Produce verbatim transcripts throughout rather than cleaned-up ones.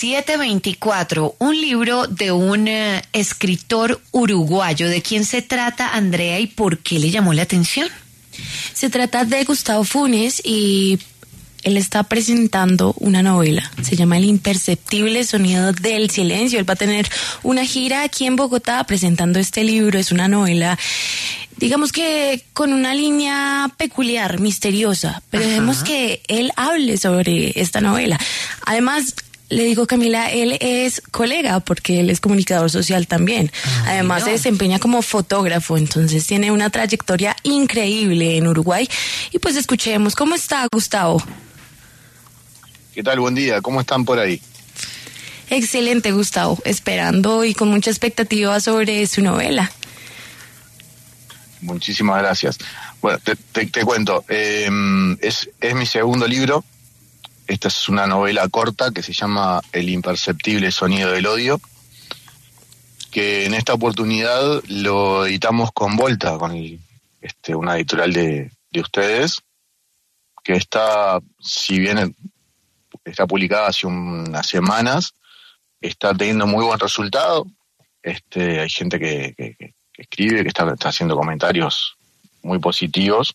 siete veinticuatro, un libro de un uh, escritor uruguayo. ¿De quién se trata, Andrea, y por qué le llamó la atención? Se trata de Gustavo Funes y él está presentando una novela. Se llama El imperceptible sonido del silencio. Él va a tener una gira aquí en Bogotá presentando este libro. Es una novela, digamos que con una línea peculiar, misteriosa, pero dejemos que él hable sobre esta novela. Además, le digo, Camila, él es colega porque él es comunicador social también. Ay, Además no. se desempeña como fotógrafo, entonces tiene una trayectoria increíble en Uruguay. Y pues escuchemos, ¿cómo está, Gustavo? ¿Qué tal? Buen día, ¿cómo están por ahí? Excelente, Gustavo, esperando y con mucha expectativa sobre su novela. Muchísimas gracias. Bueno, te, te, te cuento, eh, es, es mi segundo libro. Esta es una novela corta que se llama El imperceptible sonido del odio, que en esta oportunidad lo editamos con Volta, con el, este, una editorial de, de ustedes, que está, si bien está publicada hace unas semanas, está teniendo muy buen resultado. Este, hay gente que, que, que escribe, que está, está haciendo comentarios muy positivos.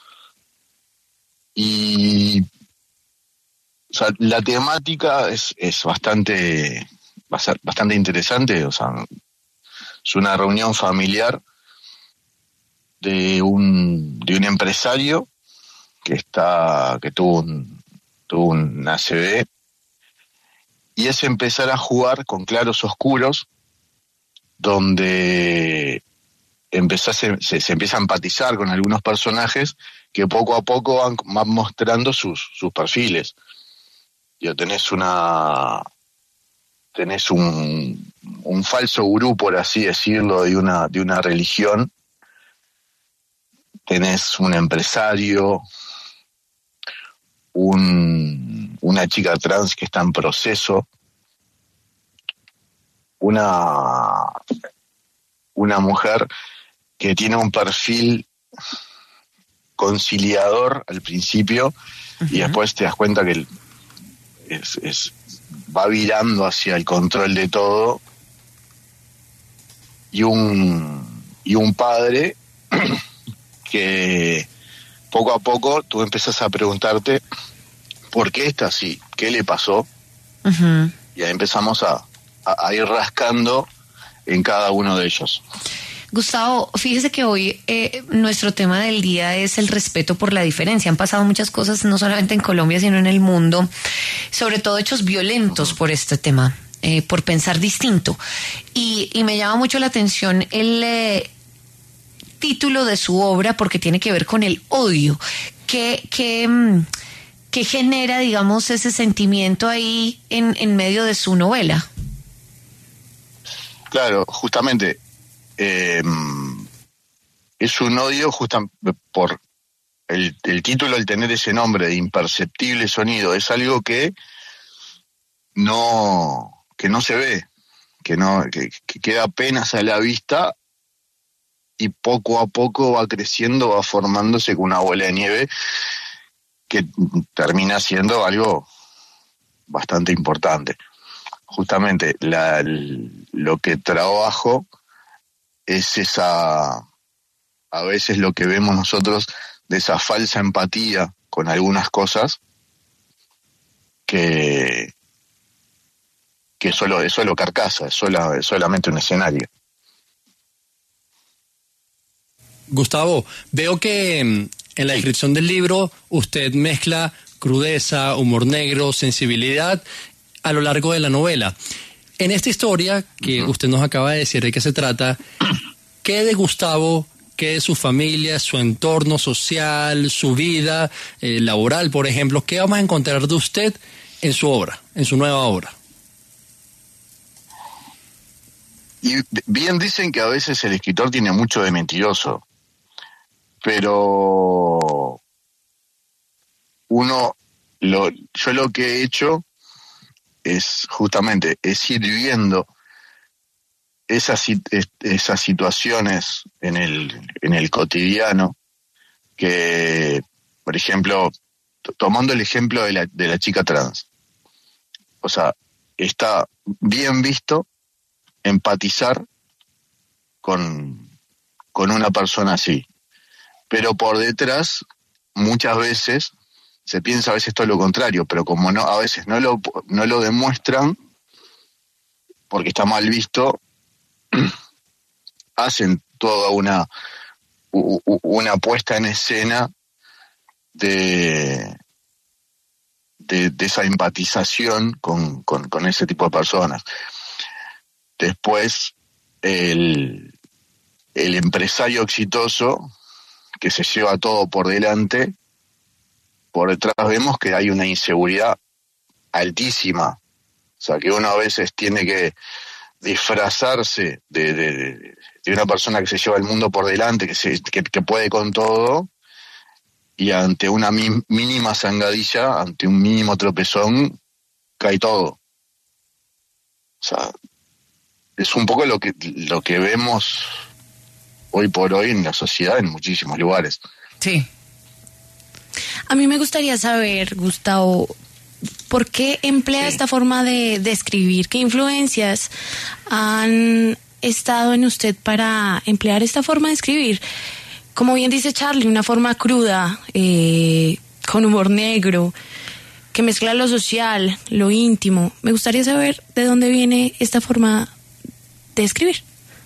Y o sea, la temática es, es bastante, bastante interesante. O sea, es una reunión familiar de un, de un empresario que está, que tuvo un, tuvo un A C V, y es empezar a jugar con claros oscuros, donde empezás, se, se, se empieza a empatizar con algunos personajes que poco a poco van, van mostrando sus, sus perfiles. Yo tenés una tenés un, un falso gurú, por así decirlo, de una, de una religión. Tenés un empresario, un, una chica trans que está en proceso, una, una mujer que tiene un perfil conciliador al principio, uh-huh. y después te das cuenta que el, es, es, va virando hacia el control de todo, y un, y un padre que poco a poco tú empezás a preguntarte por qué está así, qué le pasó, uh-huh. y ahí empezamos a, a, a ir rascando en cada uno de ellos. Gustavo, fíjese que hoy eh, nuestro tema del día es el respeto por la diferencia. Han pasado muchas cosas, no solamente en Colombia, sino en el mundo, sobre todo hechos violentos por este tema, eh, por pensar distinto. Y, y me llama mucho la atención el eh, título de su obra, porque tiene que ver con el odio. ¿Qué, qué, qué genera, digamos, ese sentimiento ahí en, en medio de su novela? Claro, justamente... Eh, es un odio justamente por el, el título, el tener ese nombre de imperceptible sonido, es algo que no que no se ve, que no que, que queda apenas a la vista, y poco a poco va creciendo, va formándose con una bola de nieve que termina siendo algo bastante importante. Justamente la, lo que trabajo es esa, a veces lo que vemos nosotros, de esa falsa empatía con algunas cosas, que, que solo, es solo carcasa, es, solo, es solamente un escenario. Gustavo, veo que en la descripción del libro usted mezcla crudeza, humor negro, sensibilidad a lo largo de la novela. En esta historia que uh-huh. usted nos acaba de decir de qué se trata, ¿qué de Gustavo, qué de su familia, su entorno social, su vida eh, laboral, por ejemplo, qué vamos a encontrar de usted en su obra, en su nueva obra? Y bien dicen que a veces el escritor tiene mucho de mentiroso, pero uno, lo, yo lo que he hecho es justamente es ir viendo esas, esas situaciones en el, en el cotidiano, que, por ejemplo, tomando el ejemplo de la, de la chica trans, o sea, está bien visto empatizar con, con una persona así. Pero por detrás, muchas veces, se piensa a veces todo lo contrario, pero como no, a veces no lo, no lo demuestran, porque está mal visto, hacen toda una, una puesta en escena de, de, de esa empatización con, con, con ese tipo de personas. Después, el, el empresario exitoso que se lleva todo por delante, por detrás vemos que hay una inseguridad altísima. O sea, que uno a veces tiene que disfrazarse de, de, de una persona que se lleva el mundo por delante, que, se, que, que puede con todo, y ante una mi, mínima zangadilla, ante un mínimo tropezón, cae todo. O sea, es un poco lo que, lo que vemos hoy por hoy en la sociedad en muchísimos lugares. Sí. A mí me gustaría saber, Gustavo, ¿por qué emplea sí. esta forma de, de escribir? ¿Qué influencias han estado en usted para emplear esta forma de escribir? Como bien dice Charlie, una forma cruda, eh, con humor negro, que mezcla lo social, lo íntimo. Me gustaría saber de dónde viene esta forma de escribir.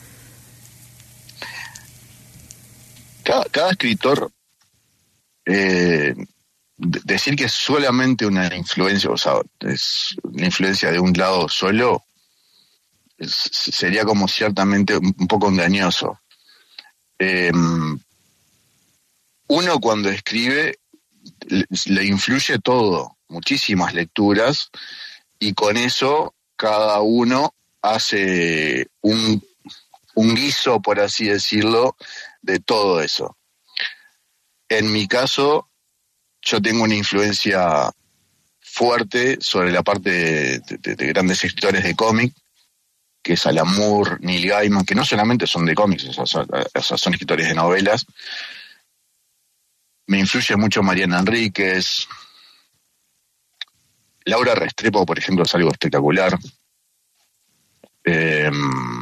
Cada, cada escritor, eh, decir que es solamente una influencia, o sea, es una influencia de un lado solo, es, sería como ciertamente un, un poco engañoso. Eh, uno cuando escribe le, le influye todo, muchísimas lecturas, y con eso cada uno hace un, un guiso, por así decirlo, de todo eso. En mi caso, yo tengo una influencia fuerte sobre la parte de, de, de grandes escritores de cómic, que es Alan Moore, Neil Gaiman, que no solamente son de cómics, o sea, son, o sea, son escritores de novelas. Me influye mucho Mariana Enríquez. Laura Restrepo, por ejemplo, es algo espectacular. Eh,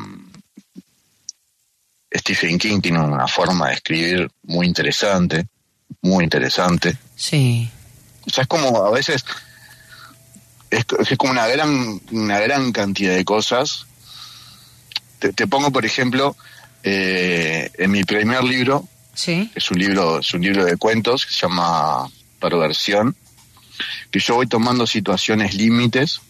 Stephen King tiene una forma de escribir muy interesante, muy interesante. Sí. O sea, es como a veces es, es como una gran una gran cantidad de cosas. Te, te pongo, por ejemplo, eh, en mi primer libro, sí. es un libro es un libro de cuentos que se llama Perversión, que yo voy tomando situaciones límites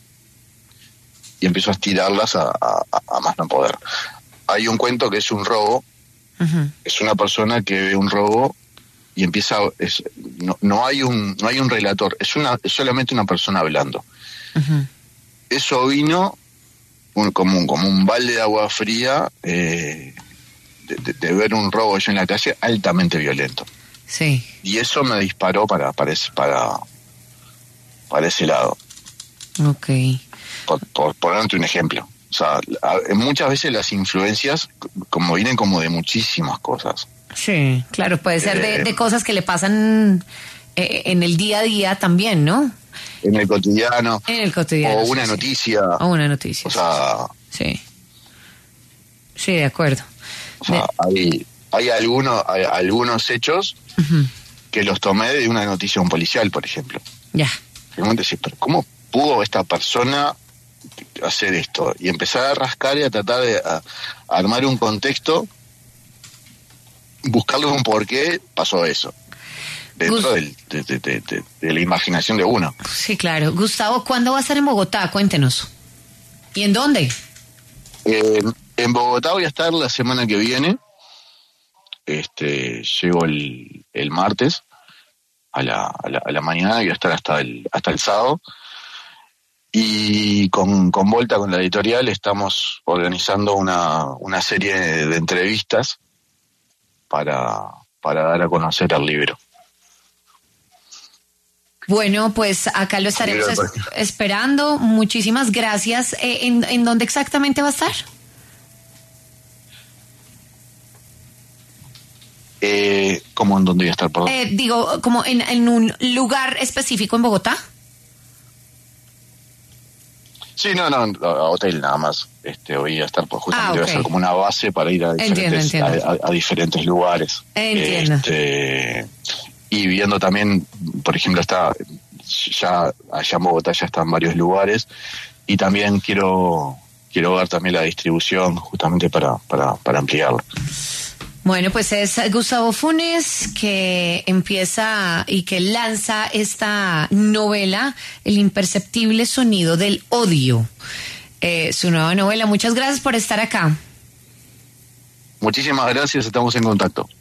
y empiezo a estirarlas a, a, a más no poder. Hay un cuento que es un robo, uh-huh. es una persona que ve un robo y empieza, es, no, no hay un no hay un relator, es una es solamente una persona hablando. Uh-huh. Eso vino un, como, un, como un balde de agua fría eh, de, de, de ver un robo yo en la calle altamente violento. Sí. Y eso me disparó para para ese, para, para ese lado. Okay. Por, por ponerte un ejemplo. O sea, muchas veces las influencias como vienen como de muchísimas cosas. Sí, claro, puede ser de, eh, de cosas que le pasan eh, en el día a día también, ¿no? En el cotidiano. En el cotidiano. O una sí, noticia. Sí. O una noticia. O sea. Sí. Sí, de acuerdo. O sea, de... hay, hay, algunos, hay algunos hechos uh-huh. que los tomé de una noticia de un policial, por ejemplo. Ya. Realmente sí, pero ¿cómo pudo esta persona hacer esto? Y empezar a rascar y a tratar de a, a armar un contexto, buscarle un por qué pasó eso dentro del, de, de, de, de, de la imaginación de uno. Sí, claro. Gustavo, ¿cuándo va a estar en Bogotá? Cuéntenos. ¿Y en dónde? Eh, en Bogotá voy a estar la semana que viene. Este, llego el, el martes a la, a la, a la mañana y voy a estar hasta el, hasta el sábado. Y con, con Volta, con la editorial, estamos organizando una, una serie de entrevistas para, para dar a conocer el libro. Bueno, pues acá lo estaremos es, esperando. Muchísimas gracias. Eh, ¿en, ¿En dónde exactamente va a estar? Eh, ¿Cómo en dónde voy a estar? Perdón. Eh, digo, como en, en un lugar específico en Bogotá. Sí, no, no, a hotel nada más. Este, voy a estar, pues justamente Ah, ok. va a ser como una base para ir a diferentes, Entiendo, entiendo. A, a- a diferentes lugares. Entiendo. Este, y viendo también, por ejemplo, está ya allá en Bogotá ya están varios lugares, y también quiero quiero ver también la distribución justamente para, para, para ampliarla. Bueno, pues es Gustavo Funes que empieza y que lanza esta novela, El imperceptible sonido del odio. Eh, su nueva novela. Muchas gracias por estar acá. Muchísimas gracias, estamos en contacto.